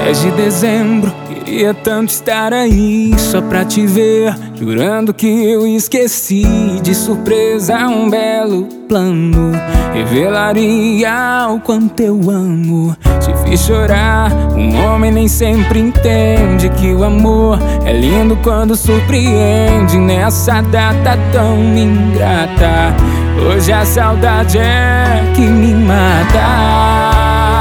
10 de dezembro, queria tanto estar aí só pra te ver, jurando que eu esqueci. De surpresa um belo plano, revelaria o quanto eu amo. Te fiz chorar, um homem nem sempre entende que o amor é lindo quando surpreende. Nessa data tão ingrata, hoje a saudade é que me mata.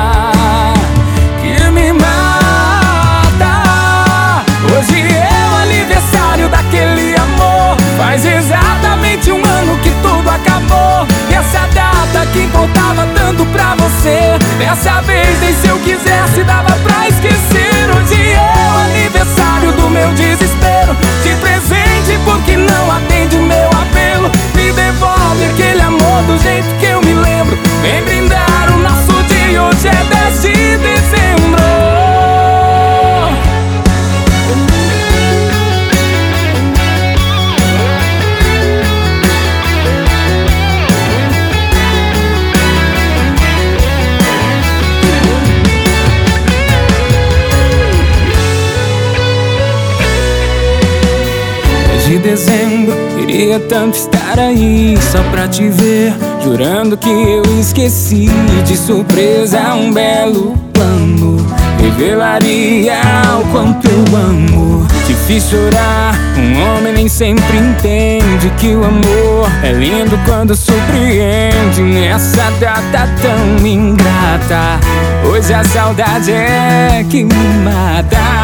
Hoje é o aniversário daquele amor. Faz exatamente um ano que tudo acabou. E essa data que importava tanto pra você, dessa vez nem se eu quisesse dava pra esquecer. Hoje é o aniversário do meu desespero. De presente porque não atende o meu apelo. Me devolve aquele amor do jeito que eu me lembro. Vem brindar o nosso dia, hoje é 10 de dezembro. De dezembro, queria tanto estar aí só pra te ver, jurando que eu esqueci. De surpresa um belo plano, revelaria o quanto eu amo. Te fiz chorar, um homem nem sempre entende que o amor é lindo quando surpreende. Nessa data tão ingrata, hoje a saudade é que me mata.